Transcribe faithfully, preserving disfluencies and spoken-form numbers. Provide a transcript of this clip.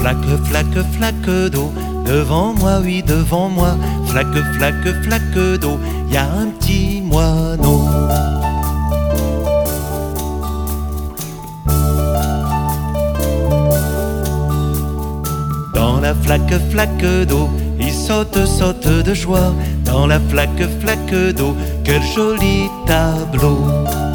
Flaque, flaque, flaque d'eau, devant moi, oui, devant moi. Flaque, flaque, flaque d'eau, y a un petit moineau. Dans la flaque, flaque d'eau, il saute, saute de joie. Dans la flaque, flaque d'eau, quel joli tableau.